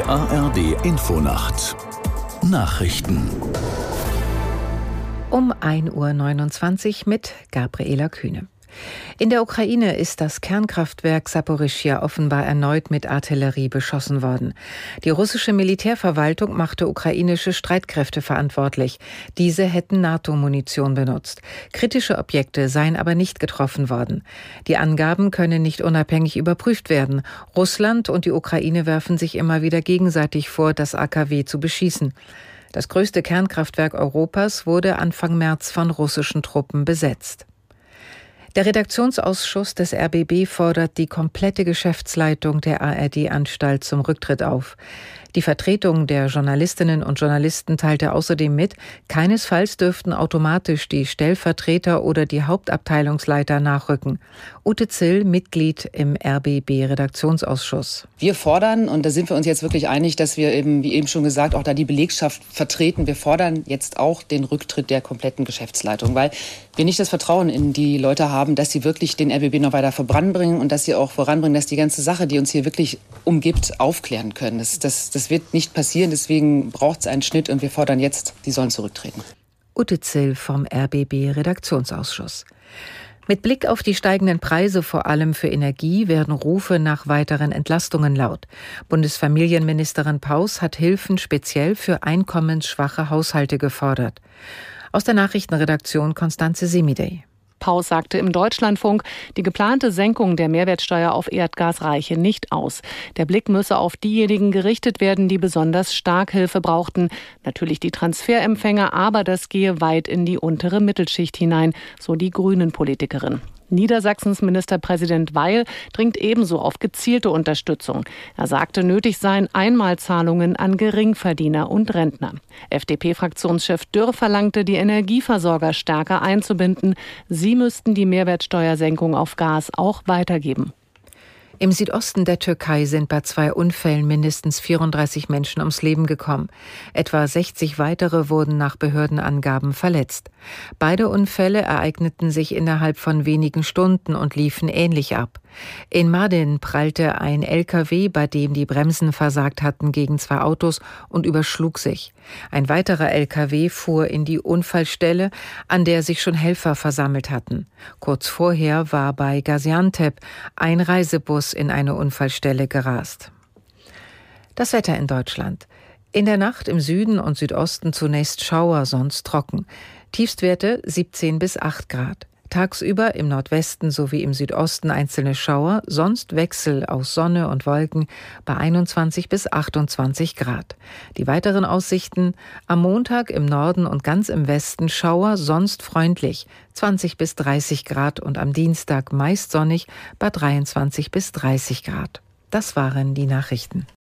Die ARD Infonacht Nachrichten Um 1:29 Uhr mit Gabriela Kühne. In der Ukraine ist das Kernkraftwerk Saporischschja offenbar erneut mit Artillerie beschossen worden. Die russische Militärverwaltung machte ukrainische Streitkräfte verantwortlich. Diese hätten NATO-Munition benutzt. Kritische Objekte seien aber nicht getroffen worden. Die Angaben können nicht unabhängig überprüft werden. Russland und die Ukraine werfen sich immer wieder gegenseitig vor, das AKW zu beschießen. Das größte Kernkraftwerk Europas wurde Anfang März von russischen Truppen besetzt. Der Redaktionsausschuss des RBB fordert die komplette Geschäftsleitung der ARD-Anstalt zum Rücktritt auf. Die Vertretung der Journalistinnen und Journalisten teilte außerdem mit, keinesfalls dürften automatisch die Stellvertreter oder die Hauptabteilungsleiter nachrücken. Ute Zill, Mitglied im RBB-Redaktionsausschuss. Wir fordern, und da sind wir uns jetzt wirklich einig, dass wir eben, wie eben schon gesagt, auch da die Belegschaft vertreten. Wir fordern jetzt auch den Rücktritt der kompletten Geschäftsleitung, weil wir nicht das Vertrauen in die Leute haben, dass sie wirklich den RBB noch weiter voranbringen und dass sie auch voranbringen, dass die ganze Sache, die uns hier wirklich umgibt, aufklären können. Das wird nicht passieren, deswegen braucht es einen Schnitt und wir fordern jetzt, die sollen zurücktreten. Ute Zill vom RBB-Redaktionsausschuss. Mit Blick auf die steigenden Preise, vor allem für Energie, werden Rufe nach weiteren Entlastungen laut. Bundesfamilienministerin Paus hat Hilfen speziell für einkommensschwache Haushalte gefordert. Aus der Nachrichtenredaktion Constanze Semidey. Paus sagte im Deutschlandfunk, die geplante Senkung der Mehrwertsteuer auf Erdgas reiche nicht aus. Der Blick müsse auf diejenigen gerichtet werden, die besonders stark Hilfe brauchten. Natürlich die Transferempfänger, aber das gehe weit in die untere Mittelschicht hinein, so die Grünen-Politikerin. Niedersachsens Ministerpräsident Weil dringt ebenso auf gezielte Unterstützung. Er sagte, nötig seien Einmalzahlungen an Geringverdiener und Rentner. FDP-Fraktionschef Dürr verlangte, die Energieversorger stärker einzubinden. Sie müssten die Mehrwertsteuersenkung auf Gas auch weitergeben. Im Südosten der Türkei sind bei 2 Unfällen mindestens 34 Menschen ums Leben gekommen. Etwa 60 weitere wurden nach Behördenangaben verletzt. Beide Unfälle ereigneten sich innerhalb von wenigen Stunden und liefen ähnlich ab. In Mardin prallte ein LKW, bei dem die Bremsen versagt hatten, gegen 2 Autos und überschlug sich. Ein weiterer LKW fuhr in die Unfallstelle, an der sich schon Helfer versammelt hatten. Kurz vorher war bei Gaziantep ein Reisebus in eine Unfallstelle gerast. Das Wetter in Deutschland. In der Nacht im Süden und Südosten zunächst Schauer, sonst trocken. Tiefstwerte 17 bis 8 Grad. Tagsüber im Nordwesten sowie im Südosten einzelne Schauer, sonst Wechsel aus Sonne und Wolken bei 21 bis 28 Grad. Die weiteren Aussichten: am Montag im Norden und ganz im Westen Schauer, sonst freundlich 20 bis 30 Grad und am Dienstag meist sonnig bei 23 bis 30 Grad. Das waren die Nachrichten.